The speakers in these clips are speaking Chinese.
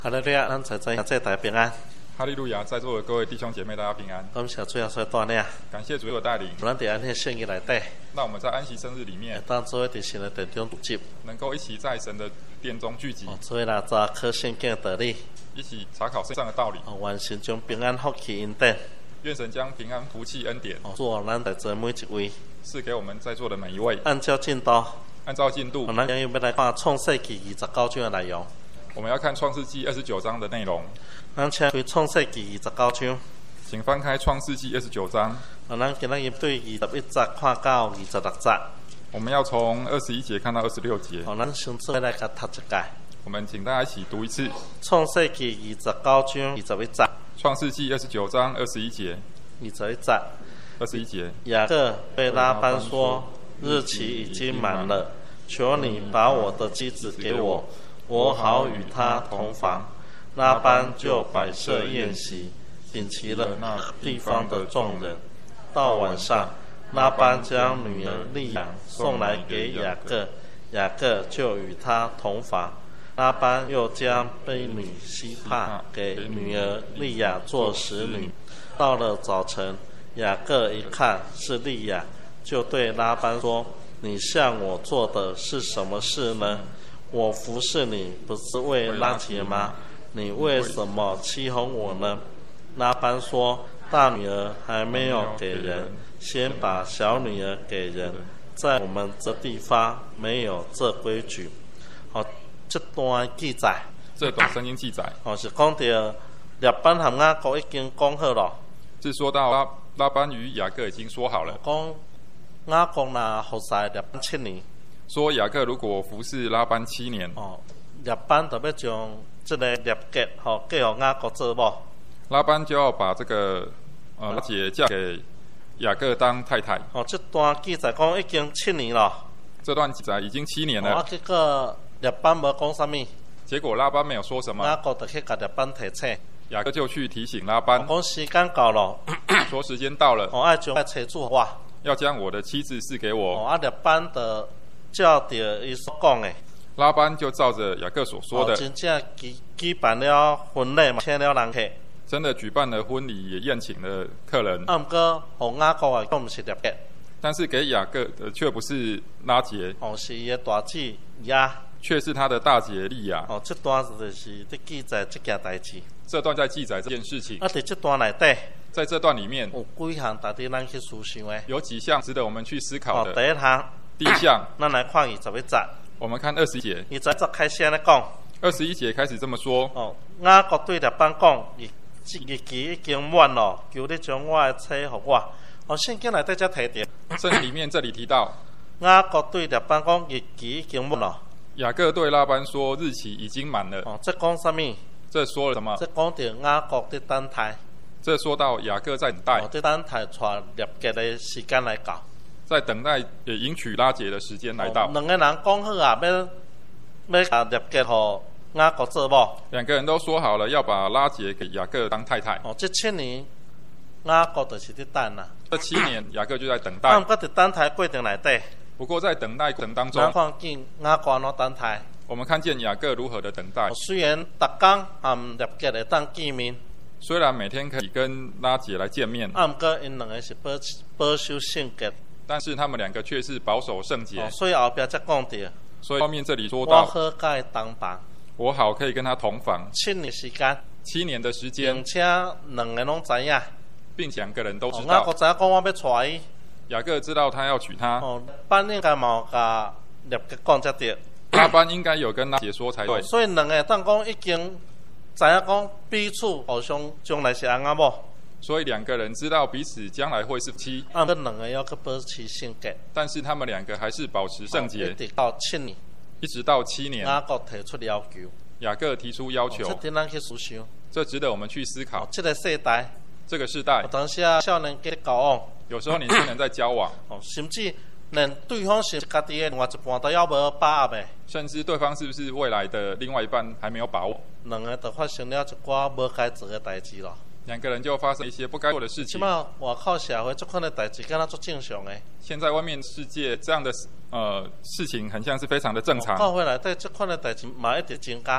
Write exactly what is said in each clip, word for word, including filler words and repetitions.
哈利路亚，咱在座在大平安。 哈利路亚，在座的各位弟兄姐妹，大家平安。 感谢主耶稣的带领， 感谢主的带领。 咱在安息圣日内底， 那我们在安息生日里面， 当做在神的殿中聚集， 能够一起在神的殿中聚集， 做来查考圣经的道理， 一起查考圣上的道理， 完成将平安福气恩典。 愿神将平安福气恩典， 祝咱在座每一位， 赐给我们在座的每一位。 按照进度， 按照进度， 咱今日要来看创世纪二十九章的内容。 我们要看创世纪二十九章的内容。 咱请开创世纪二十九章， 请翻开创世纪二十九章。 咱今日对二十一节看到二十六节。 我们要从二十一节看到二十六节。 咱先做来甲读一届。 我们请大家一起读一次。 创世纪二十九章二十一节。 创世纪二十九章二十一节。 二十一节。 二十一节。 雅各对拉班说：“日期已经满了，求你把我的妻子给我，我好与她同房。”拉班就摆设宴席，请齐了那地方的众人。到晚上，拉班将女儿利亚送来给雅各，雅各就与她同房。拉班又将婢女西帕给女儿利亚做使女。到了早晨，雅各一看是利亚，就对拉班说：“你向我做的是什么事呢？我服侍你不是为拉结吗？你为什么欺哄我呢？”拉班说：“大女儿还没有给人，先把小女儿给人。在我们这地方没有这规矩。”好，这段记载， 这段圣经记载， 哦，是讲到拉班和雅各已经讲好了。 是说到拉拉班与雅各已经说好了。 讲雅各若服侍拉班七年。 说雅各如果服侍拉班七年， 哦，拉班就要将这个列结吼嫁予雅各做某。 拉班就要把这个呃拉结嫁给雅各当太太。 哦，这段记载讲已经七年了。 这段记载已经七年了。 哦，啊，结果拉班无讲啥物。 结果拉班没有说什么。 雅各就去甲拉班提醒。 雅各就去提醒拉班， 讲时间到了， 说时间到了， 哦，爱将妻子我， 要将我的妻子赐给我。 哦，啊，拉班的照着伊所讲的， 拉班就照着雅各所说的， 哦，真正举举办了婚礼嘛，请了人客， 真的举办了婚礼，也宴请了客人。 啊，不过互雅各啊，讲唔是列结， 但是给雅各的却不是拉结， 哦，是伊的大姊雅， 却是他的大姐利亚。 哦，这段就是在记载这件代志。 这段在记载这件事情。 啊，在这段内底， 在这段里面， 有几项值得咱去思想的。 有几项值得我们去思考的。 哦，第一项， 第一项， 咱来看二十一节。 我们看二十一节。 二十一节开始安尼讲。 二十一节开始这么说。 哦，雅各对拉班讲：日日期已经满了，求你将我的妻给我。哦，圣经内底才提到。 圣经里面这里提到， 雅各对拉班讲：日期已经满了。 雅各对拉班说：日期已经满了。 哦，这讲什么？ 这说了什么？ 这讲到雅各在等待。 这说到雅各在等待。 哦，在等待带列结的时间来到。 在等待也迎娶拉结的时间来到。 哦，两个人讲好啊，要要把列结互雅各做某。 两个人都说好了要把拉结给雅各当太太。 哦，这七年雅各就是在等啦。 这七年雅各就在等待。 啊，不过在等待过程内底。 不过在等待过程当中， 咱看见雅各安怎等待。 我们看见雅各如何的等待。 虽然逐天和列结会当见面， 虽然每天可以跟拉结来见面， 啊，不过因两个是保保守圣洁， 但是他们两个却是保守圣洁。 哦，所以后边才讲到， 所以后面这里说到， 我好甲伊同房， 我好可以跟他同房七年时间， 七年的时间， 并且两个拢知影， 并且两个人都知哦， 道。 雅各知影讲我要娶伊， 雅各知道他要娶她。 哦，班应该嘛有甲列结讲才对。 拉班应该有跟拉结说才对。 哦，所以两个当讲已经知影讲彼此互相将来是翁仔某。 所以两个人知道彼此将来会是妻。 啊，这两个要去保持圣洁。 但是他们两个还是保持圣洁。 哦，一直到七年。 一直到七年。 雅各提出要求。 雅各提出要求。 哦，这值咱去思想。 这值得我们去思考。 哦，这个世代。 这个世代。 有当时啊，少年家交往。 有时候年轻人在交往。 哦，甚至连对方是家己的另外一半都要无把握的。 甚至对方是不是未来的另外一半还没有把握。 两个就发生了一寡无该做的代志咯。 两个人就发生一些不该做的事情。 即马外口社会这款的代志，敢若足正常的。 现在外面世界这样的呃事情，很像是非常的正常。 教会内底这款的代志嘛一直增加。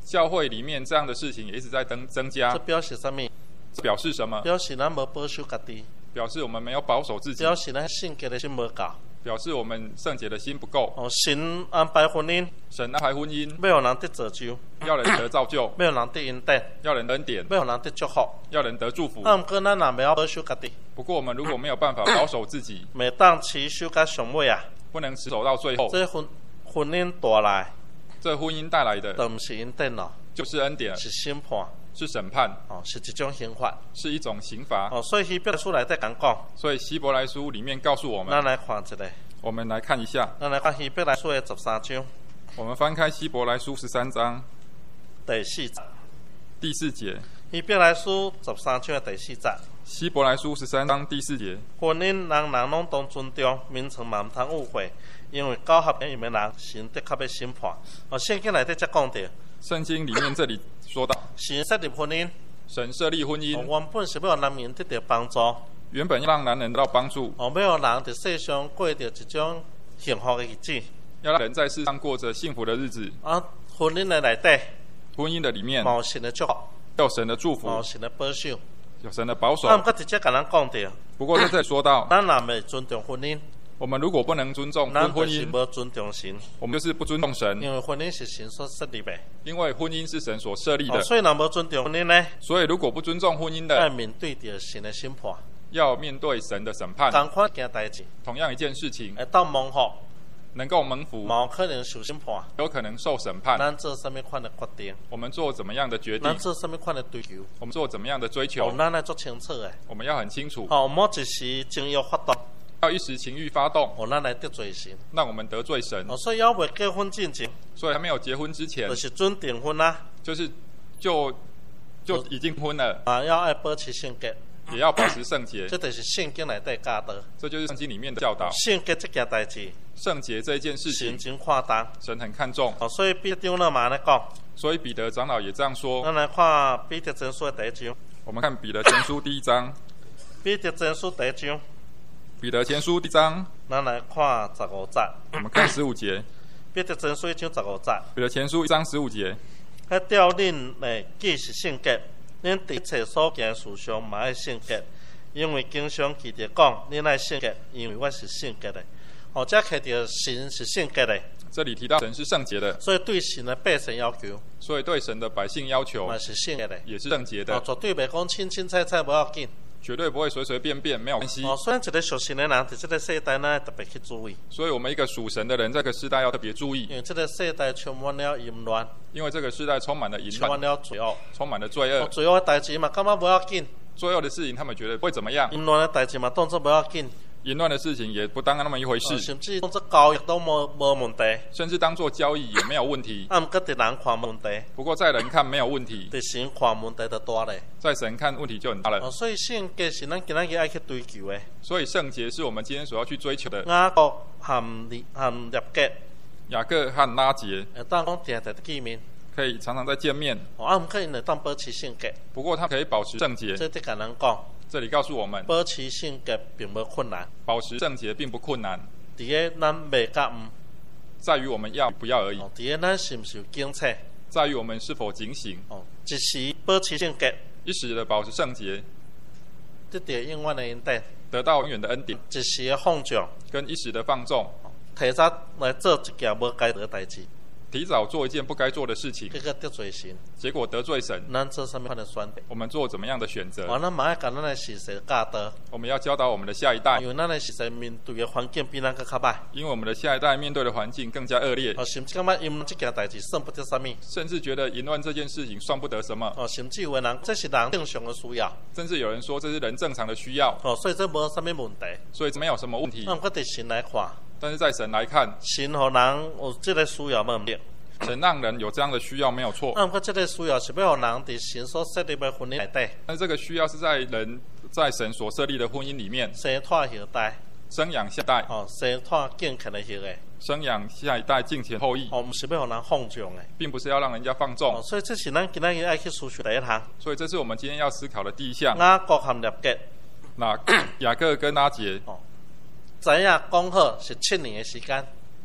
教会里面这样的事情也一直在增增加这，表示什么？ 这表示什么？ 表示咱无保守家己， 表示我们没有保守自己， 表示咱圣洁的心无够。 表示我们圣洁的心不够。 哦，神安排婚姻， 神安排婚姻， 要让人得造就， 要人得造就， 要让人得恩典， 要人恩典， 要让人得祝福。 要人得祝福。 啊，毋过咱若袂晓保守家己， 不过我们如果没有办法保守自己， 袂当持守到上尾啊， 不能持守到最后， 这婚婚姻带来， 这婚姻带来的就毋是恩典咯， 就是恩典， 是审判， 是审判， 哦，是一种刑罚。 是一种刑罚。 哦，所以希伯来书内底讲讲， 所以希伯来书里面告诉我们， 咱来看一个， 我们来看一下， 咱来看希伯来书的十三章我们翻开希伯来书十三章第四节。 第四节。 希伯来书十三章的第四节， 希伯来书十三章第四节。 婚姻人人拢当尊重，名称嘛毋通误会，因为交合因的人，神的确要审判。哦，圣经内底才讲到， 圣经里面这里说到， 神设立婚姻， 神设立婚姻， 哦，原本是要让男人得到帮助， 原本要让男人得到帮助， 哦，要让人在世上过着一种幸福的日子。 要让人在世上过着幸福的日子。 啊，婚姻的内底， 婚姻的里面有神的祝福， 有神的祝福， 有神的保守。 有神的保守。 啊，毋过直接甲咱讲到， 不过在这里说到， 咱若未尊重婚姻， 我们如果不能尊重咱婚姻， 就是无尊重神， 我们就是不尊重神， 因为婚姻是神所设立的。 因为婚姻是神所设立的。 哦，所以若无尊重婚姻呢， 所以如果不尊重婚姻要的， 面对着神的审判。 要面对神的审判。 同款一件代志， 同样一件事情， 会当蒙福， 能够蒙福， 嘛有可能受审判。 有可能受审判。 咱做什么款的决定？ 我们做怎么样的决定咱？做什么款的追求？ 我们做怎么样的追求哦，？咱来做清楚的。 我们要很清楚， 哦，莫一时情欲发动， 要一时情欲发动， 哦，咱来得罪神。 让我们得罪神。 哦，所以要未结婚之前， 所以还没有结婚之前就，是准订婚啦。 就是就就已经婚了， 啊，要爱保持圣洁， 也要保持圣洁。 这就是圣经内底教导。 这就是圣经里面的教导。 圣洁这件代志， 圣洁这一件事神情， 真看重。 神很看重。 哦，所以彼得长老嘛咧讲， 所以彼得长老也这样说。 咱来看彼得前书的第一章。 我们看彼得前书第一章， 彼得前书第一章， 彼得前书第一章， 咱来看十五节。 我们看十五节。 彼得前书一章十五节。 彼得前书一章十五节， 迄叫恁诶既是圣洁，恁伫一切所行事上嘛爱圣洁，因为经常记着讲，恁爱圣洁，因为我是圣洁的。哦，这看到神是圣洁的， 这里提到神是圣洁的， 所以对神的百姓要求所以对神的百姓要求嘛是圣洁的。 也是圣洁哦， 的， 绝对袂讲清清菜菜无要紧。 绝对不会随随便便，没有关系。 哦，虽然一个属神的人，伫这个世代，咱特别去注意， 所以我们一个属神的人，这个世代要特别注意， 因为这个世代充满了淫乱， 因为这个世代充满了淫充满乱， 了罪恶。 充满了罪哦， 恶。 罪恶的代志嘛，感觉无要紧； 罪恶的事情，他们觉得不会怎么样， 淫乱的代志嘛，当作无要紧。 淫乱的事情也不当那么一回哦， 事， 甚至当作交易都无无问题。 甚至当做交易也没有问题。 啊，毋过伫人看问题， 不过在人看没有问题， 伫神看问题就大咧。 在神看问题就很大了。 哦，所以圣洁是咱今仔日爱去追求的。 所以圣洁是我们今天所要去追求的。 雅各含列含列结， 雅各和拉结会当讲定定见面。 可以常常在见面， 哦，啊，毋过因会当保持圣洁， 不过他可以保持圣洁。 这得甲咱讲， 这里告诉我们， 保持圣洁并无困难， 保持圣洁并不困难， 伫个咱袂甲毋， 在于我们要与不要而已， 哦，伫个咱是毋是有警察， 在于我们是否警醒。 哦，一时保持圣洁， 一时的保持圣洁， 得到永远的恩典； 得到永远的恩典， 一时的放纵， 跟一时的放纵， 提早来做一件无该做的代志， 提早做一件不该做的事情， 结果得罪神。 结果得罪神。 咱做什么款的选择？ 我们做怎么样的选择？ 哦，咱嘛爱甲咱的时势教导， 我们要教导我们的下一代， 因为咱的时势面对的环境比咱更较歹。 因为我们的下一代面对的环境更加恶劣， 哦，甚至感觉淫乱这件代志算不得什么。 甚至觉得淫乱这件事情算不得什么， 哦，甚至有的人这是人正常的需要。 甚至有人说这是人正常的需要， 哦，所以这无什么问题。 所以没有什么问题那。毋过伫神来看， 但是在神来看， 神互人有这个需要无毋对。 神让人有这样的需要没有错， 那毋过这个需要是要互人伫神所设立的婚姻内底但是这个需要是在人在神所设立的婚姻里面生拖后代， 生养下一代， 哦，生拖健全的后代， 生养下一代敬虔后裔， 哦，毋是要互人放纵的。 并不是要让人家放纵哦，。所以这是咱今仔日爱去思想第一项。 所以这是我们今天要思考的第一项。 雅各含列结， 那雅各跟拉结哦，知影讲好是七年的时间，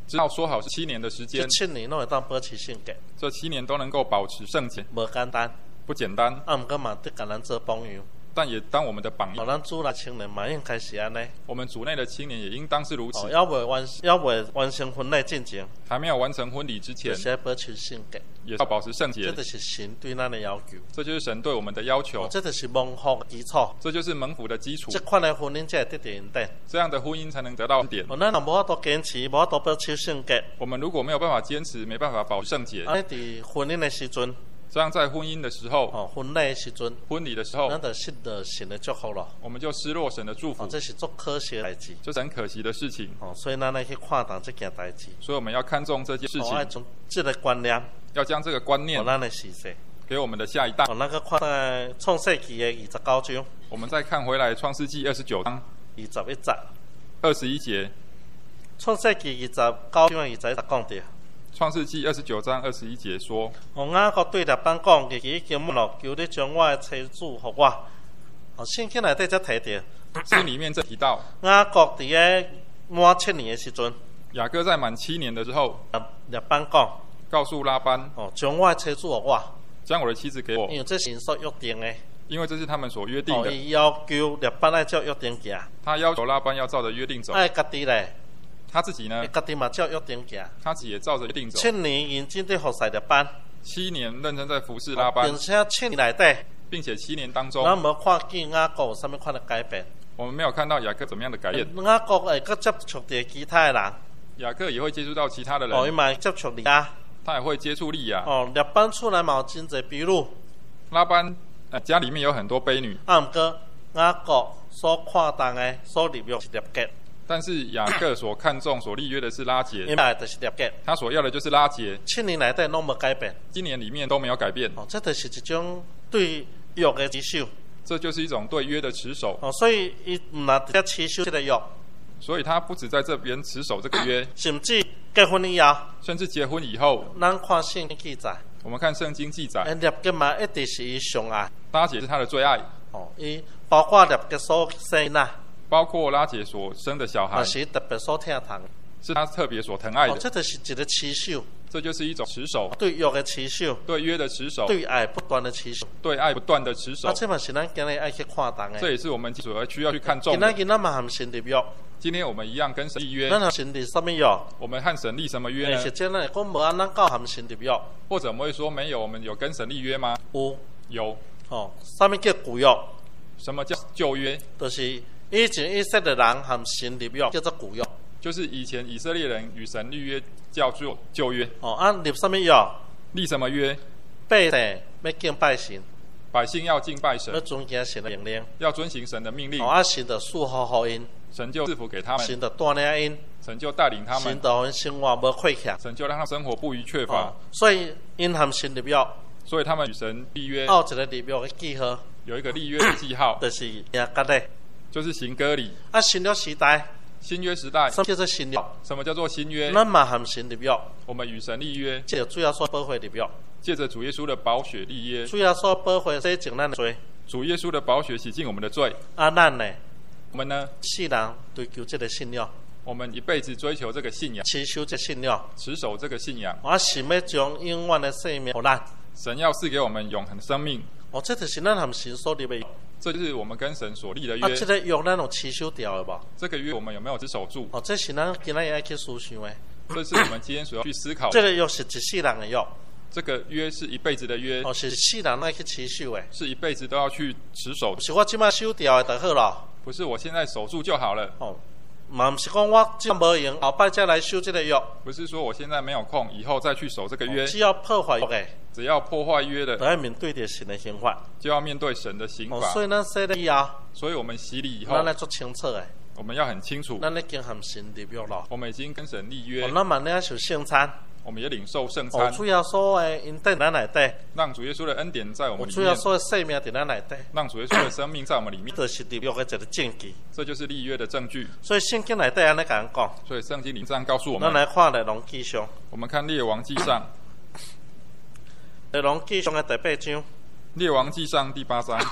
知道说好是七年的时间， 这七年拢会当保持圣洁， 这七年都能够保持圣洁， 无简单。 不简单。 啊，毋过嘛得甲咱做榜样， 但也当我们的榜哦， 样。 咱主内青年嘛应该是安尼。 我们组内的青年也应当是如此。 哦，要未完，要未完成婚礼进程， 还没有完成婚礼之前， 就是要保持圣洁， 也要保持圣洁这。就是神对咱的要求。 这就是神对我们的要求， 哦，这就是蒙福的基础。 这就是蒙福的基础这。款的婚姻才会得到恩典。 这样的婚姻才能得到恩典。 哦，咱若无法度坚持，无法度保持圣洁， 我们如果没有办法坚持，没办法保持圣洁， 啊，伫婚姻的时阵， 这样在婚姻的时候、 哦，婚礼的时阵， 婚礼的时候， 咱就失了神的祝福咯。 我们就失落神的祝福哦，，这是足可惜的代志。 这是很可惜的事情。 哦，所以咱来去看重这件代志。 所以我们要看重这件事哦，爱情， 从这个观念， 要将这个观念哦，咱的时势。 给我们的下一代。 哦，咱个看在创世纪的二十九章我们再看回来创世纪二十九章二十一节， 二十一节， 创世纪二十九章二十一节讲着。 创世纪二十九章二十一节说： 哦，雅各对列班讲，日期已经满了，求你将我的妻子予我。哦，圣经内底才提到， 经里面这提到， 雅各伫个满七年的时阵， 雅各在满七年的时候， 列班讲， 告诉拉班， 哦，将我的妻子予我， 将我的妻子给我， 因为这是所约定的。 因为这是他们所约定哦， 的。 伊要求列班爱照约定行， 他要求拉班要照着约定走， 爱家己咧， 他自己呢， 家己嘛照约定行。 他自己也照着约定走。 七年认真地服侍列班， 七年认真在服侍拉班并，且七年内底， 并且七年当中， 咱无看见雅各有啥物款的改变。 我们没有看到雅各怎么样的改变。 雅各会搁接触着其他的人， 雅各也会接触到其他的哦，伊人， 嘛会接触利亚， 他也会接触利亚。 哦，列班厝内嘛有真侪婢女， 拉班呃家里面有很多婢女， 啊，毋过雅各所看重的、所立约是列结， 但是雅各所看重、所立约的是拉结， 因为就是列结， 他所要的就是拉结。 七年内底拢无改变， 今年里面都没有改变， 哦，这就是一种对约的持守， 这就是一种对约的持守。 哦，所以伊毋若直接持守这个约， 所以他不止在这边持守这个约， 甚至结婚以后， 甚至结婚以后， 咱看圣经记载， 我们看圣经记载， 诶，列结嘛一直是伊上爱， 拉结是他的最爱， 哦，伊包括列结所生呐， 包括拉结所生的小孩嘛，是特别所疼痛， 是他特别所疼爱哦， 的。 这就是一个持守， 这就是一种持守， 对约的持守， 对约的持守， 对爱不断的持守。 对爱不断的持守啊，。这嘛是咱今日爱去看重的。 这也是我们所要需要去看重的。 今仔日咱嘛含神立约， 今天我们一样跟神立约， 咱含神立什么约？ 我们和神立什么约呢？ 实际咱会讲无按咱教含神立约， 或者我们会说没有，我们有跟神立约吗？ 有有。 哦。什么叫旧约？ 什么叫旧约？ 就是以前以色列人含神立约，叫做旧约。 就是以前以色列人与神立约叫做旧约。 哦，啊立什么约？ 立什么约？ 百姓要敬拜神， 百姓要敬拜神要，遵行神的命令。 要遵行神的命令哦，，啊神就祝福予因， 神就赐福给他们， 神就带领因， 神就带领他神们， 就予因生活无亏欠。 神就让他们生活不虞缺乏哦。，所以因含神立约， 所以他们与神立约， 还有一个立约的记号， 有一个立约的记号， 就是亚甲咧。 就是行割礼。 啊，新约时代， 新约时代， 什么叫做新约？ 什么叫做新约？ 咱嘛含神立约， 我们与神立约， 借着主要所保护立约， 借着主耶稣的宝血立约， 主要所保护洗净咱的罪。 主耶稣的宝血洗净我们的罪。 啊，咱呢， 我们呢， 世人追求这个信仰， 我们一辈子追求这个信仰， 持守这信仰， 持守这个信仰。 我神要将永远的生命给咱。 神要赐给我们永恒的生命， 哦，这就是咱含神所立的约。 这就是我们跟神所立的啊， 约。 这个约咱有持守掉的无？ 这个约我们有没有持守住？ 哦，这是咱今仔日爱去思想的。 这是我们今天所要去思考的。 这个约是一世人的约， 这个约是一辈子的约， 哦，是世人爱去持守的。 是一辈子都要去持守不，是我即摆守掉的就好了。 不是我现在守住就好了。 哦，嘛毋是讲我即无用，后摆再来守这个约。 不是说我现在没有空，以后再去守这个约。 只要破坏约的， 只要破坏约就的， 要面对着神的刑罚。 就要面对神的刑哦， 罚。 所以咱洗了以后， 所以我们洗礼以后咱，来做清楚的， 我们要很清楚， 咱已经含神立约了。 我们已经跟神立约哦，，咱嘛领受圣餐， 我们也领受圣哦， 餐， 主要所的恩典咱内底， 让主耶稣的恩典在我们里有主要面， 所的生命伫咱内底， 让主耶稣的生命在我们里面， 就是立约的一个证据。 这就是立约的证据。 所以圣经内底安尼甲咱讲， 所以圣经里这样告诉我咱们。 来看列王记上， 我们看列王记上， 列王记上的第八章， 列王记上第八章，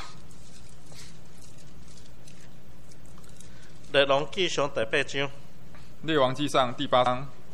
列王记上第八章， 列王记上第八章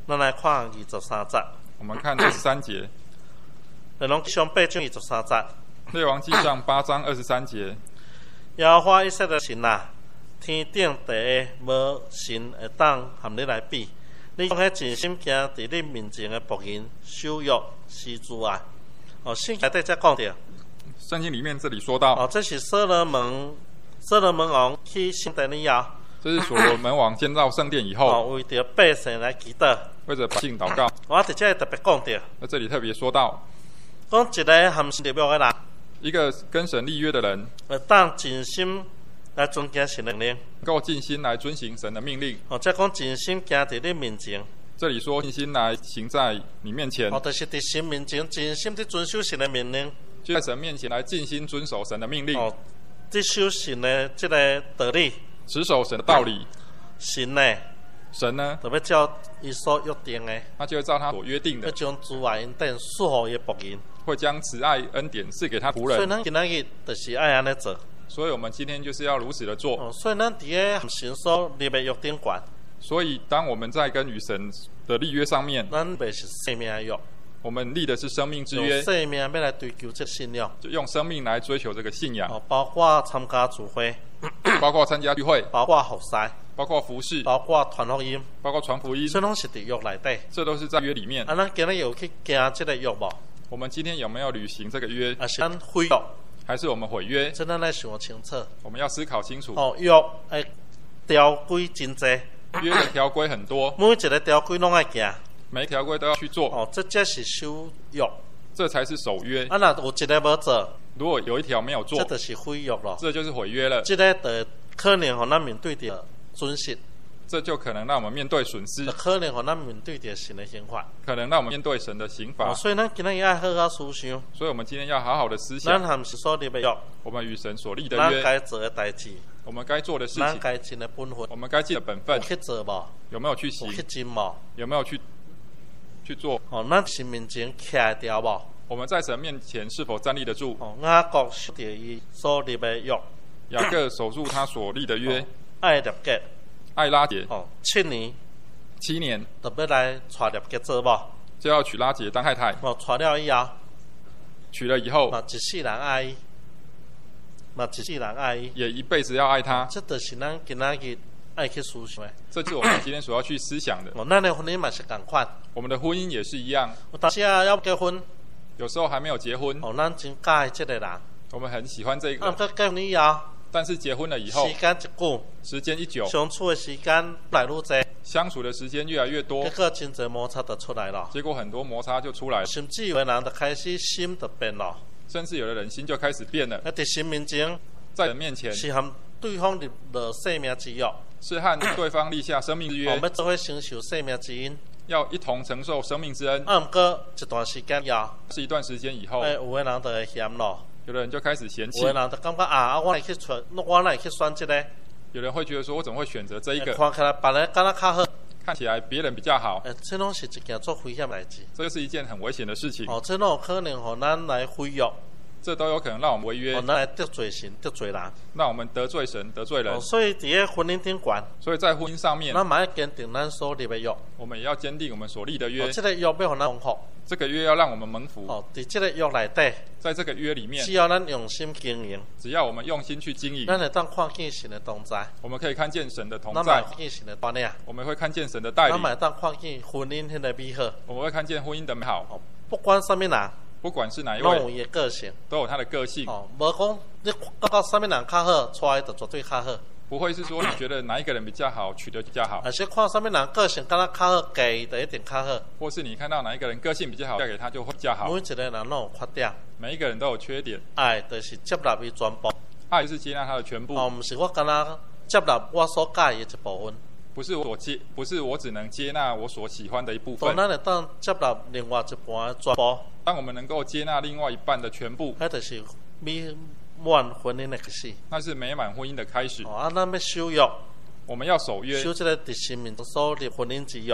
咱来看二十三节。 我们看二十三节， 列王纪上八章二十三节。 列王纪上八章二十三节。 耶和华以色列神啊，天顶地下无神会当和你来比。你用迄尽心行伫你面前的仆人羞辱施主啊！哦，圣经内底才讲到。 圣经里面这里说到， 哦，这是所罗门，所罗门王去圣殿以后， 这是所罗门王建造圣殿以后， 哦，为着百姓来祈祷， 为着百姓祷告。 我伫这里特别讲到， 那这里特别说到， 讲一个含神立约的人， 一个跟神立约的人， 会当尽心来遵行神的命令， 能够尽心来遵行神的命令。 哦，即讲尽心行伫你面前。 这里说尽心来行在你面前， 哦，就是伫神面前尽心地遵守神的命令， 就在神面前来尽心遵守神的命令。 哦，遵守神的这个道理， 持守神的道理。 神呢， 神呢， 就要照伊所约定的， 他就会照他所约定的， 要将慈爱恩典赐予伊仆人， 会将慈爱恩典赐给他仆人。 所以咱今仔日就是爱安尼做。 所以我们今天就是要如此的做。 哦，所以咱伫个和神所立的约顶悬。 所以，当我们在跟与神的立约上面， 咱立是生命约， 我们立的是生命之约， 用生命要来追求这信仰， 就用生命来追求这个信仰。 哦，包括参加聚会， 包括参加聚会， 包括服侍， 包括服侍， 包括传福音， 包括传福音， 所以拢是伫约内底。 这都是在约里面。 啊，咱今日有去行这个约无？ 我们今天有没有履行这个约？ 啊，是咱毁约， 还是我们毁约？ 这咱来想清楚。 我们要思考清楚。 哦，约诶条规真济。 约的条规很多， 每一个条规拢爱行， 每一条规都要去做。 哦，这才是守约， 这才是守约。 啊，若有一个无做， 如果有一条没有做， 这就是毁约咯。 这就是毁约了。 这个的可能互咱面对着损失， 这就可能让我们面对损失， 可能互咱面对着神的刑罚， 可能让我们面对神的刑罚。 哦，所以咱今日要好好思想。 所以我们今天要好好的思想， 咱和神所立的约， 我们与神所立的咱约， 该做的代志， 我们该做的事情， 咱该尽的本分， 我们该尽的本分， 有去做无？ 有没有去行？ 有去尽无？ 有没有去去做？ 哦，咱神面前徛得掉无？ 我们在神面前是否站立得住？ 哦，雅各守着伊所立的约， 雅各守住他所立的约， 哦，爱立结， 爱拉结， 哦，七年， 七年， 特别来娶立结做无？ 就要娶拉结当太太。 哦，娶了以后， 娶了以后， 嘛一世人爱伊，嘛一世人爱伊， 也一辈子要爱他。 这就是咱今仔日爱去思想的。 这是我们今天所要去思想的。 哦，咱的婚姻嘛是共款， 我们的婚姻也是一样。 有当时啊要结婚， 有时候还没有结婚， 哦，咱真喜欢这个人， 我们很喜欢这个。 啊，到结婚以后， 但是结婚了以后， 时间一久， 时间一久， 相处的时间来愈多， 相处的时间越来越多， 结果真侪摩擦就出来了。 结果很多摩擦就出来了， 甚至有的人就开始心就变了， 甚至有的人心就开始变了。 啊，在神面前， 在人面前是和对方立了生命之约， 是和对方立下生命之约， 哦，要做伙承受生命之恩， 要一同承受生命之恩。 啊，不过一段时间以后， 是一段时间以后， 哎，有的人就会嫌咯， 有的人就开始嫌弃， 有的人就感觉啊，我来去选，我来去选这个， 有人会觉得说，我怎么会选择这一个？ 看起来别人敢若较好， 看起来别人比较好， 哎，这拢是一件做危险的代志。 这是一件很危险的事情。 哦，这拢有可能互咱来毁约， 这都有可能让我们违约， 互咱来得罪神、得罪人， 让我们得罪神、得罪人。 哦，所以伫个婚姻顶悬， 所以在婚姻上面， 咱嘛要坚定咱所立的约。 我们也要坚定我们所立的约。 哦，这个约要互咱蒙福。 这个约要让我们蒙福。 哦，伫这个约内底， 在这个约里面， 只要咱用心经营， 只要我们用心去经营， 咱会当看见神的同在， 我们可以看见神的同咱在， 嘛看见神的带领， 我们会看见神的带领， 咱嘛会当看见婚姻迄个美好， 我们会看见婚姻的美好。 哦，不管什么人， 不管是哪一拢有位， 伊的个性， 都有他的个性。 哦，无讲你感觉什么人较好，娶的就绝对较好， 不会是说你觉得哪一个人比较好，娶的比较好， 而且看什么人个性敢若较好，嫁伊就一定较好。 或是你看到哪一个人个性比较好，嫁给他就会比较好。 每一个人拢有缺点， 每一个人都有缺点， 爱就是接纳伊全部， 爱就是接纳他的全部， 哦，毋是我敢若接纳我所介意的一部分。 不是我所接，不是我只能接纳我所喜欢的一部当分。 咱会当接纳另外一半的全部， 当我们能够接纳另外一半的全部， 迄就是美满婚姻的开始。 那是美满婚姻的开始。 哦，啊，咱要守约， 我们要守约， 守这个伫神面前所立婚姻之约。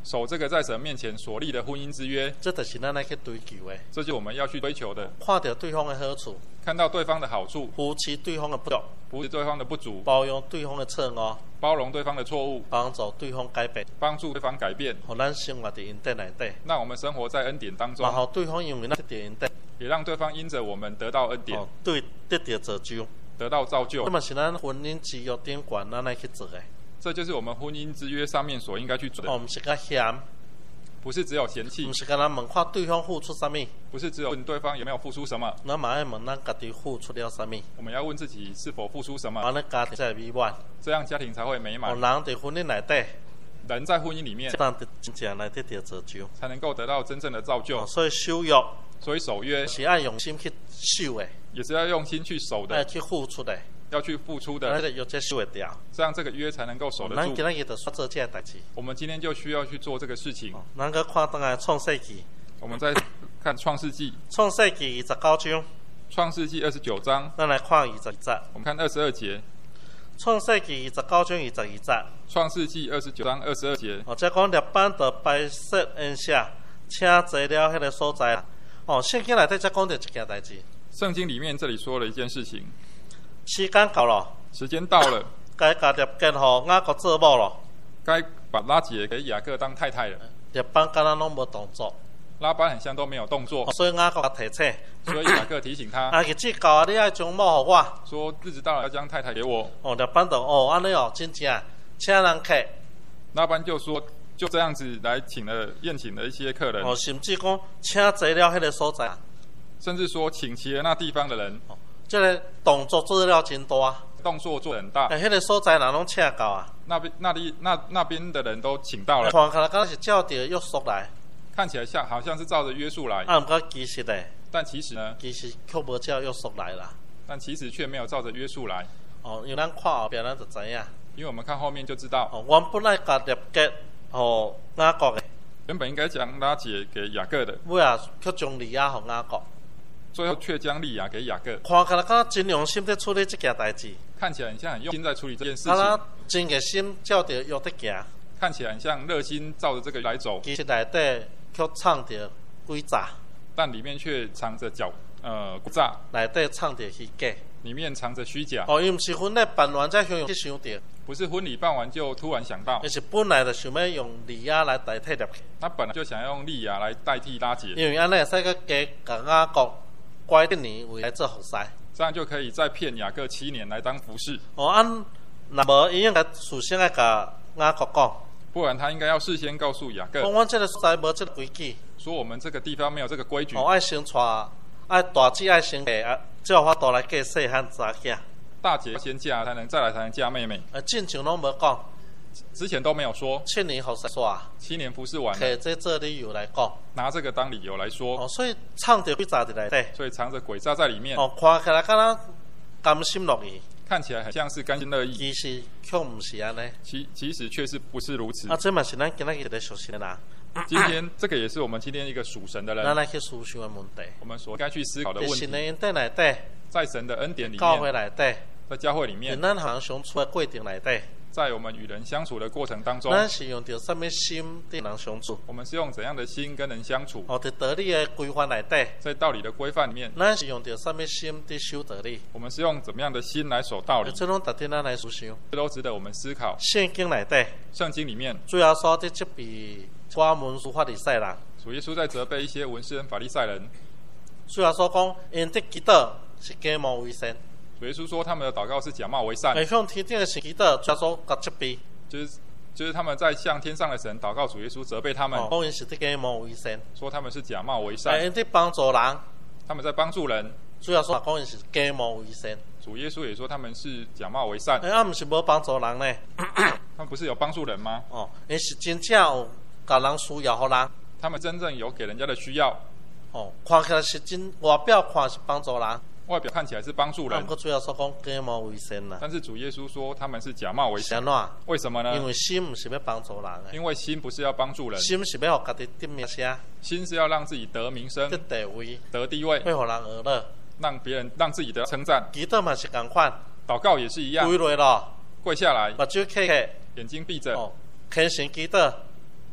守这个在神面前所立的婚姻之约， 这就是咱来去追求的。 这就是我们要去追求的。 看到对方的好处， 看到对方的好处， 扶持对方的不足， 扶持对方的不足， 包容对方的错误， 包容对方的错误， 帮助对方改变， 帮助对方改变， 让咱生活在恩典内底， 让我们生活在恩典当中， 然后对方因为咱得到恩典， 也让对方因着我们得到恩典， 哦，对，得到造就， 得到造就。 这嘛是咱婚姻之约顶悬咱来去做的。 这就是我们婚姻之约上面所应该去做的。 哦，不是甲嫌， 不是只有嫌弃， 不是甲咱问看对方付出什么， 不是只有问对方有没有付出什么， 咱嘛要问咱家己付出了什么。 我们要问自己是否付出什么， 安尼家庭才会美满， 这样家庭才会美满。 哦，人在婚姻内底， 人在婚姻里面， 才能真正来得到造就， 才能够得到真正的造就。 哦，所以守约， 所以守约是要用心去守的， 也是要用心去守的， 要去付出的， 要去付出的， 咱个约才守得掉。 这样这个约才能够守得住。 咱今日就做这件代志。 我们今天就需要去做这个事情。 咱个看当来创世纪， 我们再看创世纪， 创世纪二十九章， 创世纪二十九章， 咱来看二十二节。 我们看二十二节。 创世纪二十九章二十二节。 创世纪二十九章二十二节。 哦，即讲列班的白色恩下，请坐了迄个所在。哦，圣经内底才讲到一件代志。 圣经里面这里说了一件事情。 时间到了。 时间到了。 该甲列结互雅各做某了。 该把拉结给雅各当太太了。 列班敢若拢无动作。 拉班很像都没有动作， 哦，所以雅各提醒。 所以雅各提醒他。 啊，日子到啊，你爱将某互我。 说日子到了要将太太给我。 哦，列班就哦，安尼哦，真正请人客。 拉班就说就这样子来请了宴请了一些客人。 哦，甚至讲请坐了迄个所在。 甚至说请齐了那地方的人。 哦，这个动作做了真大。 动作做很大。 哎，迄个所在人拢请到啊。 那边那里那那边的人都请到了。 看起来敢是照着约束来。 看起来像好像是照着约束来。 啊，毋过其实咧。 但其实呢？ 其实却无照约束来啦。 但其实却没有照着约束来。 哦，因为咱看后边咱就知影。 因为我们看后面就知道。 哦，我本来甲列结互雅各的。 原本应该将拉结给雅各的。 尾啊，却将利亚互雅各。 最后却将利亚给雅各。 看起来敢若真用心在处理这件代志。看起来很像很用心在处理这件事情。 敢若真热心照着约在行。 看起来很像热心照着这个来走。 其实内底却藏着诡诈。 但里面却藏着狡呃诡诈。 内底藏着虚假。 里面藏着虚假。 哦，伊毋是婚礼办完才想去想到。 不是婚礼办完就突然想到。 而是本来就想要用利亚来代替列结。 他本来就想要用利亚来代替拉结。 因为安尼会使个加甲雅各拐一年为来做服侍。 这样就可以再骗雅各七年来当服侍。 哦，按若无伊应该事先爱甲雅各讲。 不然他应该要事先告诉雅各。 讲阮这个所在无这个规矩。 说我们这个地方没有这个规矩。 哦，爱先娶，爱大姐爱先嫁，啊，才有法度来嫁细汉查囝。 大姐先嫁才能再来才能嫁妹妹。 呃，进前拢无讲。 之前都没有说。 七年服侍煞。 七年服侍完了。 摕这做理由来讲。 拿这个当理由来说。 哦，所以藏着诡诈伫内底。 所以藏着诡诈在里面。 哦，看起来敢若甘心乐意。 看起来很像是甘心乐意。 其实却毋是安尼。 其其实却是不是如此。 啊，这嘛是咱今日一个属神的人。 今天这个也是我们今天一个属神的人。 咱来去思想的问题。 我们所该去思考的问题。 在神的恩典内底。 在神的恩典里面。 教会内底。 在教会里面。 在咱行相处的过程内底。 在我们与人相处的过程当中。 咱是用着什么心跟人相处？ 我们是用怎样的心跟人相处？ 哦，在道理的规范内底。 在道理的规范里面。 咱是用着什么心在守道理？ 我们是用怎么样的心来守道理？ 这拢值得咱来思想。 这都值得我们思考。 圣经内底。 圣经里面。 主要说在这笔寡文书法利赛人。 主耶稣在责备一些文士跟法利赛人。 主要说讲，因的祈祷是假冒为善。 主耶稣说他们的祷告是假冒为善。 向天顶的是祈祷，主要说甲责备。 就是就是他们在向天上的神祷告，主耶稣责备他们。 讲因是假冒为善。 说他们是假冒为善。 因在帮助人。 他们在帮助人。 主要说讲因是假冒为善。 主耶稣也说他们是假冒为善。 哎，啊，毋是无帮助人呢？ 他们不是有帮助人吗？ 哦，因是真正有甲人需要互人。 他们真正有给人家的需要。 哦，看起来是真，外表看是帮助人。 外表看起来是帮助人。 不过主要说讲假冒为善啦。 但是主耶稣说他们是假冒为善。为什么呢？ 因为心不是要帮助人的。 因为心不是要帮助人。 心是要互家己得名声。 心是要让自己得名声。 得地位。 得地位。 要互人娱乐。 让别人让自己的称赞。 祈祷嘛是同款。 祷告也是一样。 跪落咯。 跪下来。 目睭闭起。 眼睛闭着。 哦，虔诚祈祷。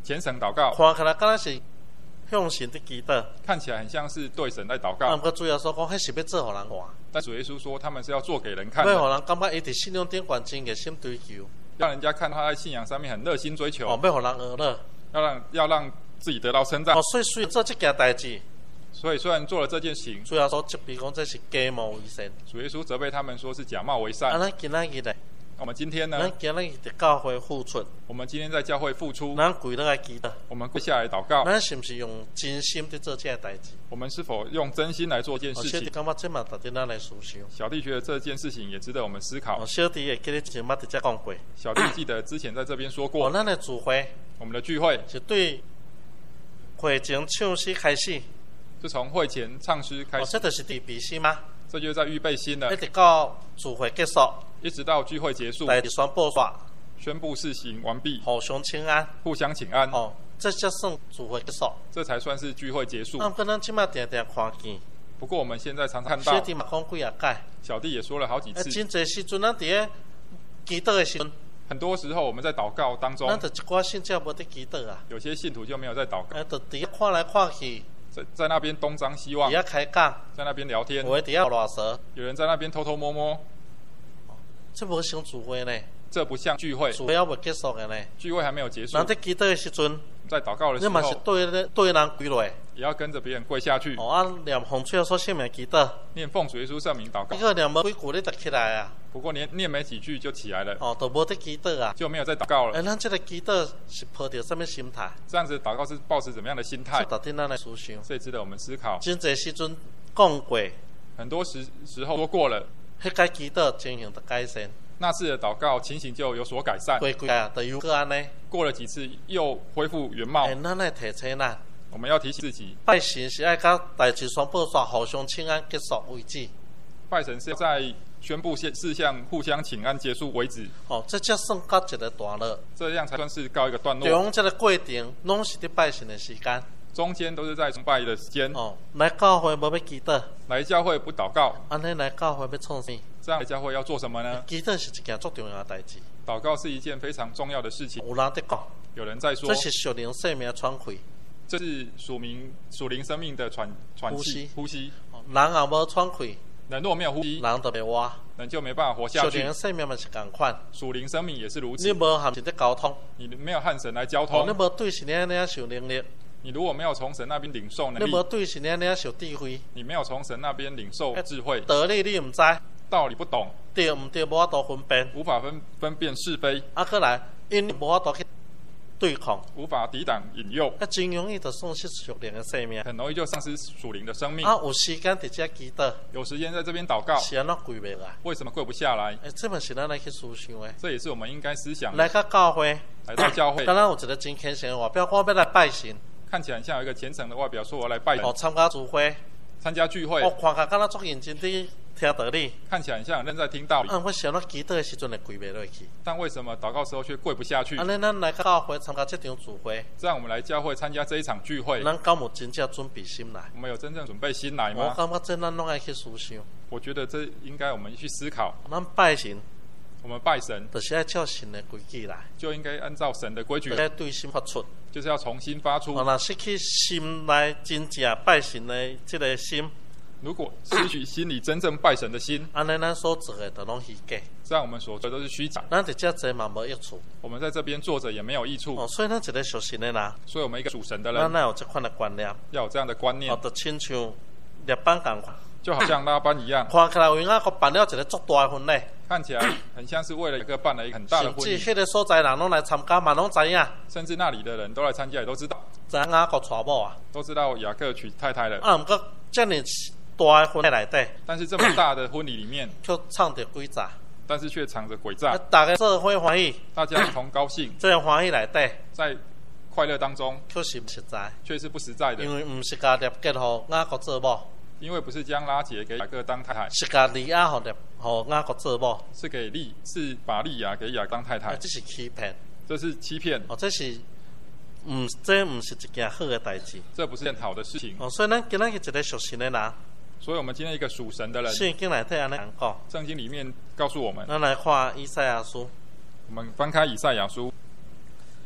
虔诚祷告， 看起来敢若是向神的祈祷， 看起来很像是对神在祷告。 啊，不过主耶稣讲，迄是要做互人看， 但主耶稣说他们是要做给人看要的， 互人感觉伊伫信仰顶悬真热心追求， 让人家看他在信仰上面很热心追求， 哦，要互人娱乐， 要让要让自己得到称赞哦，。所以虽然做这件代志， 所以虽然做了这件事情， 主耶稣责备讲这是假冒为善。 主耶稣责备他们说是假冒为啊， 善。 咱今仔日咧， 我们今天呢， 咱今仔日伫教会付出， 我们今天在教会付出， 咱跪落来祈祷， 我们跪下来祷告， 咱是毋是用真心伫做这件代志？ 我们是否用真心来做这件哦， 事情？ 小弟感觉这嘛值得咱来思想。 小弟觉得这件事情也值得我们思考哦，。小弟会记得之前捌伫遮讲过， 小弟记得之前在这边说哦， 过， 咱的聚会我们的聚会是对会前唱诗开始， 是从会前唱诗开哦， 始， 这就是预备心嘛， 这就是在预备心了一，直到聚会结束， 一直到聚会结束， 代理宣布说宣布事情完毕， 互相请安， 互相请安， 哦，这才算聚会结束。 这才算是聚会结束。 啊，不过咱即摆定定看见， 不过我们现在常看到， 小弟嘛讲几啊届， 小弟也说了好几啊， 次， 真侪时阵咱伫咧祈祷的时阵， 很多时候我们在祷告当中咱，就一寡信者无伫祈祷啊， 有些信徒就没有在祷告， 啊，就伫咧看来看去， 在在那边东张西望伫，遐开讲， 在那边聊天， 有诶伫遐乱舌， 有人在那边偷偷摸摸， 这无像聚会呢， 这不像聚会， 聚会还未结束的呢。 聚会还没有结束咱，伫祈祷的时阵， 在祷告的时你嘛是候对咧对人跪落， 也要跟着别人跪下去， 哦，啊念奉主耶稣圣名祈祷， 念奉主耶稣圣名祷告结。果念无几句你就起来啊， 不过念念没几句就起来了， 哦，就无伫祈祷啊。 就没有再祷告哎， 了。 咱这个祈祷是抱着什么心态？ 这样子祷告是抱持怎么样的心态这？值得咱来思想。 这也值得我们思考。 真侪时阵讲过， 很多时时候说过了， 迄个祈祷情形就改善， 那次的祷告情形就有所改善。 过几啊，就又个安尼。 过了几次又恢复原貌哎，。咱来提醒咱， 我们要提醒自己， 拜神是爱甲代志宣布煞互相请安结束为止。 拜神是要在宣布事事项互相请安结束为止， 哦，这才算到一个段落。 这样才算是告一个段落。 中这个过程拢是伫拜神的时间。 中间都是在崇拜的时间。 哦，来教会无要祈祷， 来教会不祷告， 安尼来教会要创啥？ 这样来教会要做什么呢？ 祈祷是一件足重要的代志。 祷告是一件非常重要的事情。 有人伫讲， 有人在说这，是属灵生命的喘气。 这是属灵属灵生命的喘喘气呼吸呼吸。 哦人若无喘气， 人若没有呼吸， 人就袂活。 人就没办法活下去属灵的。生命嘛是共款， 属灵生命也是如你此。 无含神伫交通， 你没有和神来交哦， 通你，无对神安尼受能力， 你如果没有从神那边领受能力， 你无对神安尼受智慧， 你没有从神那边领受智慧， 道理你毋知， 道理不懂， 对毋对无法度分辨， 无法分分辨是非， 啊，过来因无法度去对抗， 无法抵挡引诱， 啊，真容易就丧失属灵的生命。 很容易就丧失属灵的生命。 啊，有时间伫遮祈祷， 有时间在这边祷告， 是安怎跪袂来？ 为什么跪不下来？ 诶，这嘛是咱来去思想的。 这也是我们应该思想的。 来到教会， 来到教会敢，若有一个真虔诚的外表，我要来拜神， 看起来很像有一个虔诚的外表，说我来拜神哦，参加聚会， 参加聚会哦，，看起来敢若足认真伫听道理， 看起来很像有人在听道理， 啊，我想到祈祷的时阵会跪袂落去。 但为什么祷告时候却跪不下去安？尼，咱来到教会参加这场聚会， 这样我们来教会参加这一场聚会， 咱敢有真正准备心来？ 我们有真正准备心来吗？ 我感觉这咱拢爱去思想。 我觉得这应该我们去思考。 咱拜神， 我们拜神就是爱照神的规矩来， 就应该按照神的规矩就，该对心发出。 就是要重新发出哦，。若失去心内真正拜神的这个心， 如果失去心里真正拜神的心， 安尼咱所做的都拢虚假， 这样我们所做的都是虚假。 咱伫遮坐嘛无益处。 我们在这边坐着也没有益处， 哦，所以咱一个属神的人， 所以我们一个属神的人咱哪有这款的观念？ 要有这样的观念哦，，就亲像列班共款， 就好像拉班一样， 看起来有影个办了一个足大的婚礼， 看起来很像是为了一个办了一个很大的甚至婚礼， 迄个所在人拢来参加嘛，拢知影， 甚至那里的人都来参加，也都知道， 知影雅各娶某啊。 都知道雅各娶太太了。 啊，毋过遮尔大的婚礼内底， 但是这么大的婚礼里面， 却唱着诡诈， 但是却藏着诡啊诈，， 大家做伙欢喜， 大家一同高兴， 这个欢喜内底在快乐当中却是毋实在， 却是不实在的， 因为毋是甲列结互雅各做某， 因为不是将拉结给雅各当太太， 是甲利亚互列互雅各做某， 是给利是把利亚给雅各当太啊， 太， 这是欺骗， 这是欺骗， 哦，这是毋这毋是一件好的代志， 这不是件好的事情。 哦，所以咱今仔日一个属神的人， 所以我们今天一个属神的人， 圣经内底安尼讲， 圣经里面告诉我们， 咱来看以赛亚书， 我们翻开以赛亚书，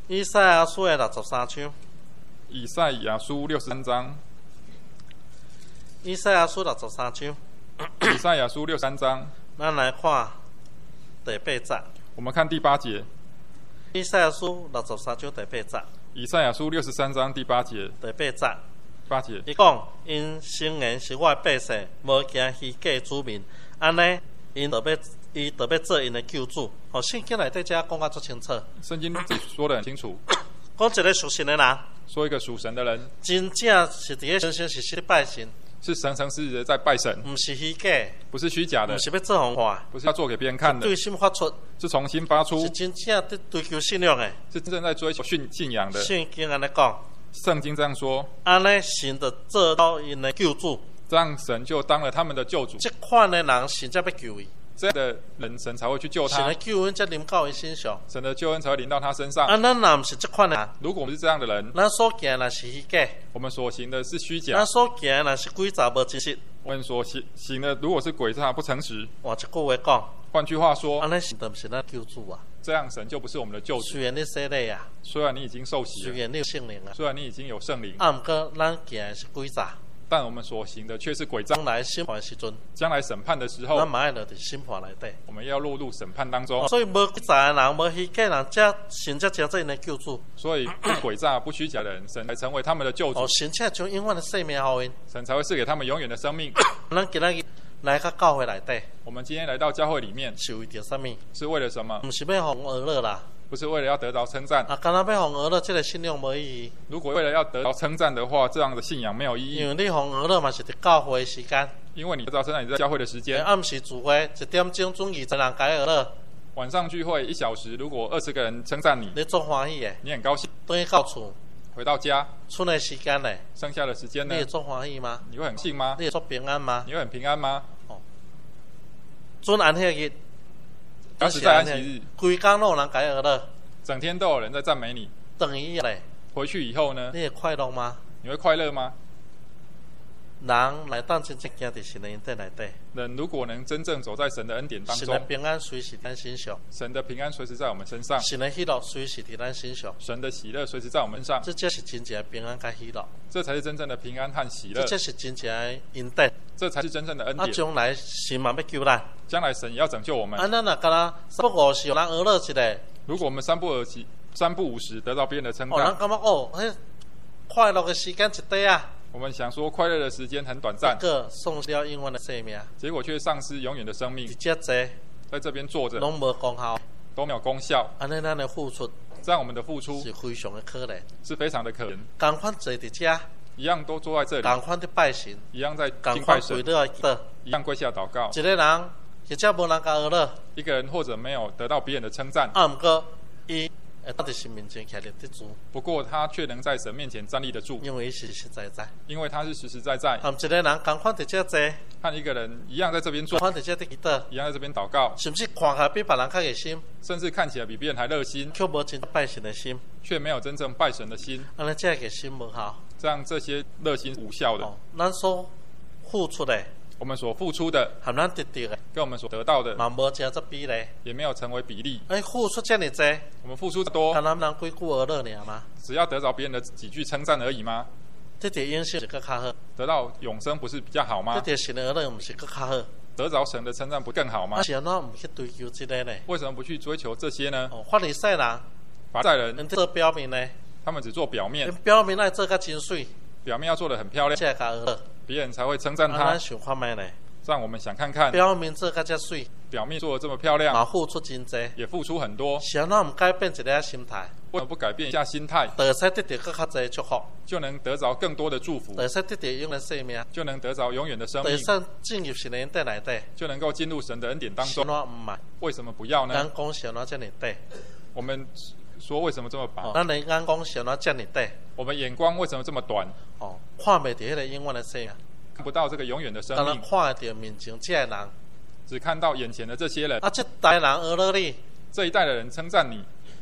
以赛亚书的六十三章。 以赛亚书六十三章。 以赛亚书六十三章。 以赛亚书六十三章。 咱来看第八节。 我们看第八节。 以赛亚书六十三章第八节。 以赛亚书六十三章第八节。 第八节。 八节。 伊讲，因圣言是我的百姓，无惊虚假子民，安尼因就要伊就要做因的救主。哦，圣经内底遮讲甲足清楚。 圣经自己说得很清楚。 讲一个属神的人， 说一个属神的人， 真正是伫个神神是实拜神， 是诚诚实实的在拜神， 唔是虚假， 不是虚假的， 唔是要做红看， 不是要做给别人看的， 对心发出， 是从心发出， 是真正在追求信仰的， 是真正在追求信信仰的。 圣经安尼讲， 圣经这样说， 安尼神就做到因的救主， 这样神就当了他们的救主。 这款的人神才要救伊。 这样的人，神才会去救他。 神的救恩才临到伊身上， 神的救恩才会临到他身上。 啊，咱若唔是这款的人， 如果我们是这样的人， 咱所行的是虚假， 我们所行的是虚假， 咱所行的是诡诈无真实， 我们所行行的如果是诡诈不诚实， 换一句话讲， 换句话说， 安尼神就唔是咱救主啊。 这样神就不是我们的救主。 虽然你洗礼啊， 虽然你已经受洗了， 虽然你有圣灵啊， 虽然你已经有圣灵， 啊，唔过咱行的是诡诈。 但我们所行的却是诡诈。 将来审判的时阵， 将来审判的时候， 咱嘛要落伫审判内底。 我们要落入审判当中。 所以无诡诈的人，无虚假的人，才神才真正的救主。 所以不诡诈、不虚假的人，神才成为他们的救主。 哦，神才将永远的生命给因， 神才会赐给他们永远的生命。 咱今仔日来到教会内底， 我们今天来到教会里面， 是为着什么？ 是为了什么？ 唔是要互娱乐啦。 不是为了要得到称赞啊，干那要互娱乐，这个信仰无意义。 如果为了要得到称赞的话，这样的信仰没有意义。 因为你互娱乐嘛是伫教会的时间。 因为你得到称赞，你在教会的时间。 暗时聚会一点钟，准二十人解娱乐。 晚上聚会一小时，如果二十个人称赞你， 你做欢喜的， 你很高兴。 等于到厝， 回到家， 剩的时间呢？ 剩下的时间呢？ 你会做欢喜吗？ 你会很幸吗？ 你会做平安吗？ 你会很平安吗？ 哦，准安息日。 当时在安息日， 规工都有人解娱乐。 整天都有人在赞美你， 等于嘞， 回去以后呢？ 你会快乐吗？ 你会快乐吗？ 人来当真正行伫神的恩典内底。 人如果能真正走在神的恩典当中， 神的平安随时咱身上， 神的平安随时在我们身上， 神的喜乐随时伫咱身上， 神的喜乐随时在我们身上。 这才是真正的平安甲喜乐， 这才是真正的平安和喜乐。 这才是真正的恩典， 这才是真正的恩典。 啊，将来神嘛要救咱， 将来神也要拯救我们。 啊，咱若敢若三不五时有人娱乐一下， 如果我们三不五时。三不五时得到别人的称赞， 哦，人感觉哦，迄快乐的时间一短啊。 我们想说快乐的时间很短暂， 结果丧失了永远的生命， 结果却丧失永远的生命。 伫遮坐， 在这边坐着， 拢无功效， 都没有功效。 安尼咱的付出， 这样我们的付出是非常的可怜， 是非常的可怜。 同款坐伫遮， 一样都坐在这里， 同款伫拜神， 一样在敬同款拜神， 跪倒， 一样跪下祷告。 一个人或者无人甲娱乐， 一个人或者没有得到别人的称赞， 啊，毋过伊。会当伫神面前徛立得住， 不过他却能在神面前站立得住， 因为伊实实在在， 因为他是实实在在。 和一个人同款伫遮坐， 和一个人一样在这边坐， 同款伫遮祈祷， 一样在这边祷告， 甚至看起来比别人较热心， 甚至看起来比别人还热心， 却无真拜神的心， 却没有真正拜神的心。 安尼这热心无效， 这样这些热心无效的。 哦，咱所付出的。 我们所付出的和咱得到的， 跟我们所得到的， 嘛无成这比例， 也没有成为比例。 哎，付出这么多， 我们付出多， 看咱人几句娱乐尔吗？ 只要得着别人的几句称赞而已吗？ 得到永生是更较好， 得到永生不是比较好吗？ 得到神的娱乐不是更较好？ 得着神的称赞不更好吗？ 那是安怎唔去追求这个呢？ 为什么不去追求这些呢？ 哦，法利赛人， 法利赛人， 因做表面呢， 他们只做表面， 表面爱做甲真水， 表面要做得很漂亮， 才甲娱乐， 别人才会称赞他。 咱想看卖呢？ 让我们想看看， 表面做甲遮水， 表面做得这么漂亮， 嘛付出真多， 也付出很多， 是安怎唔改变一个心态？ 为什么不改变一下心态？ 就使得到更较多祝福， 就能得着更多的祝福， 就使得到永远生命， 就能得着永远的生命， 就使进入神的恩典内底， 就能够进入神的恩典当中。为什么不要呢？ 咱讲是安怎遮尔短？ 我们说为什么这么薄？ 咱的眼光是安怎遮尔短？ 我们眼光为什么这么短？ 哦，看袂到迄个永远的生命。 看不到这个永远的生命， 看得到面前这人， 只看到眼前的这些人。 啊，这代人娱乐你， 这一代的人称赞你，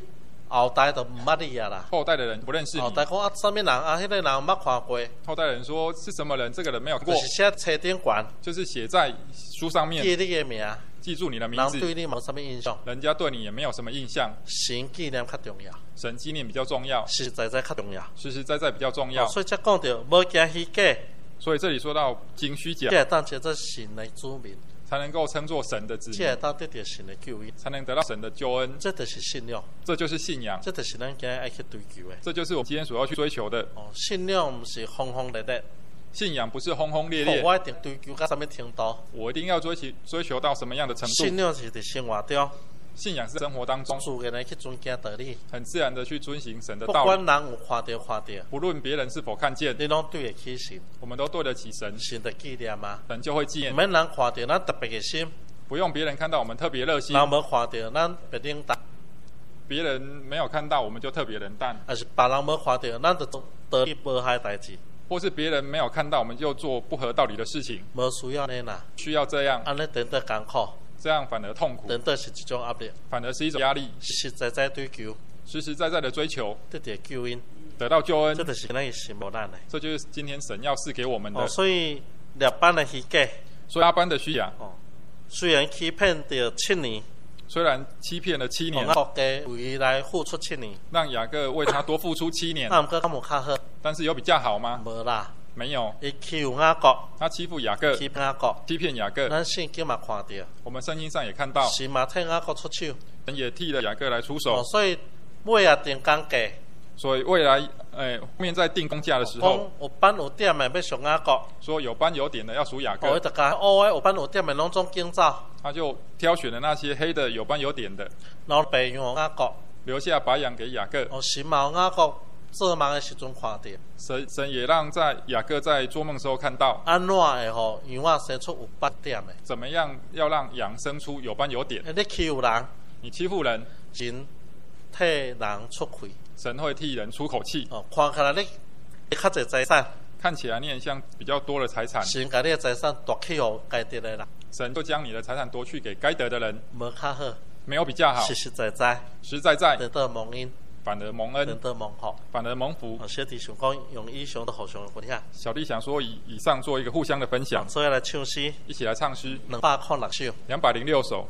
后代就唔捌你啊啦。 后代的人不认识你。 后代讲啊，什么人啊？迄、那个人捌看过。 后代人说是什么人？这个人没有看过。 就是写册顶悬， 就是写在书上面， 记你嘅名， 记住你的名字。 人对你冇什么印象， 人家对你也没有什么印象。 神纪念较重要， 神纪念比较重要， 实实在在较重要， 实实在在比较重要。 哦、所以才讲到无惊虚假。 所以这里说到经虚假， 才会当叫做神的子民， 才能够称作神的子民， 才会当得到神的救恩， 才能得到神的救恩。 这就是信仰， 这就是信仰， 这就是咱今日爱去追求的， 这就是我们今天所要去追求的。 哦，信仰不是轰轰烈烈， 信仰不是轰轰烈烈。 我一定追求到什么程度？ 我一定要追求追求到什么样的程度？ 信仰是在生活中。 信仰是生活当中自然的去遵行道理， 很自然的去遵行神的道理。 不管人有看到看到， 不论别人是否看见， 你拢对得起神， 我们都对得起神， 神的纪念啊， 神就会纪念。 唔免人看到咱特别的心， 不用别人看到我们特别热心， 人无看到咱别冷淡， 别人没有看到我们就特别冷淡， 还是别人无看到咱就做得去无害代志， 或是别人没有看到我们就做不合道理的事情， 无需要呢啦， 需要这样， 安尼等得艰苦。 这样反而痛苦， 等待是一种压力， 反而是一种压力。 实实在在追求， 实实在在的追求， 得到救恩， 得到救恩， 这就是咱的神无咱的。 这就是今天神要赐给我们的。 哦，所以列班的虚假， 所以阿班的虚假， 哦，虽然欺骗了七年， 虽然欺骗了七年， 让国家为来付出七年， 让雅各为他多付出七年， 那不过他们较好， 但是有比较好吗？ 无啦。 没有， 伊欺负雅各， 他欺负雅各， 欺骗雅各， 欺骗雅各。 咱圣经嘛看到， 我们圣经上也看到， 神嘛替雅各出手， 神也替了雅各来出手。 哦，所以尾啊定工价， 所以未来，诶、欸，后面在定工价的时候， 有班有点的要属雅各， 说有班有点的要属雅各。 哦，伊就讲乌的有班有点的拢总经走， 他就挑选了那些黑的有班有点的， 然后培养雅各， 留下白羊给雅各。 哦，神嘛雅各。做梦的时阵看到， 神神也让在雅各在做梦时候看到， 安怎会吼羊啊生出有斑点的？ 怎么样要让羊生出有斑有点？ 你欺负人， 你欺负人， 神替人出气， 神会替人出口气。 哦，看起来你你较侪财产， 看起来你很像比较多的财产， 神把你的财产夺去予该得的人， 神就将你的财产夺去给该得的人， 无较好， 没有比较好， 实实在在， 实在在得到蒙恩。 反而蒙恩， 得到蒙福， 反而蒙福。 小弟想讲用以上的互相分享。 小弟想说以以上做一个互相的分享。 所以来唱诗， 一起来唱诗。 两百零六首， 两百零六首。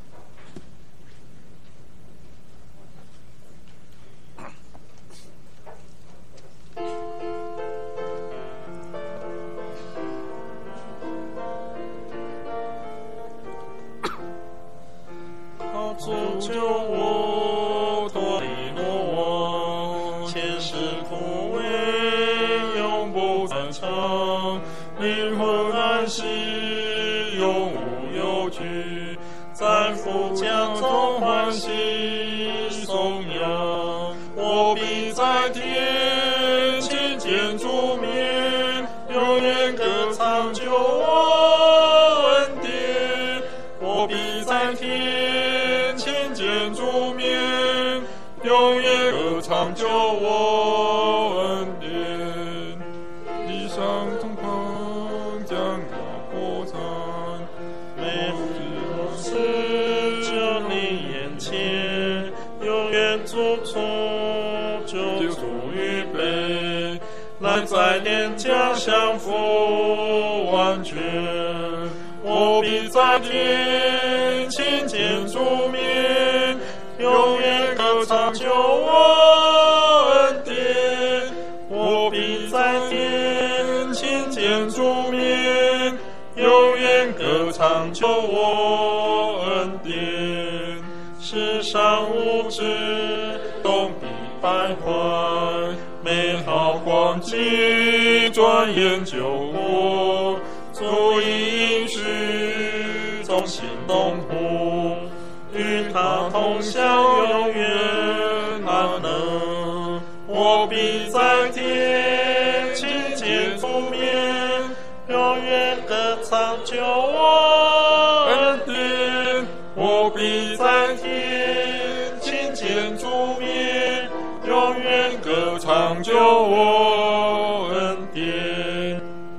好主救我脱离落网，前世苦味永不再尝，灵魂安息永无忧惧，在父家中欢喜颂扬，我必在天亲见主面，永远歌唱救我恩典，我必在天亲见主面，永远歌唱救我恩典。地上同朋将要破产，每日是就你眼前，永远主从救主预备，来在天家相扶完全。我必在天亲见主面，永远歌唱救我恩典。我必在天亲见主面，永远歌唱救我恩典。世上物质都必败坏，美好光景转眼就过，足以应许众心同呼，与他同享永远安乐。我必在天亲见主面，永远歌唱救我恩典。我必在天亲见主面，永远歌唱救我恩典。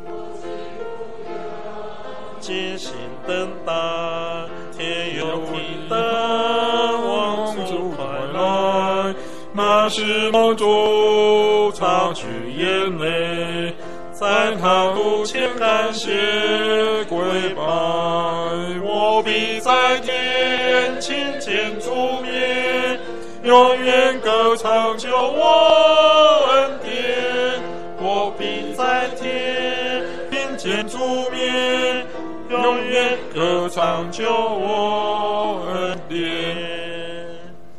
静心等待，天有天灯，望主快来， 他是梦中擦去眼泪，在他肚前感谢跪拜。我必在天亲见主面，永远歌唱救我恩典。我必在天亲见主面，永远歌唱救我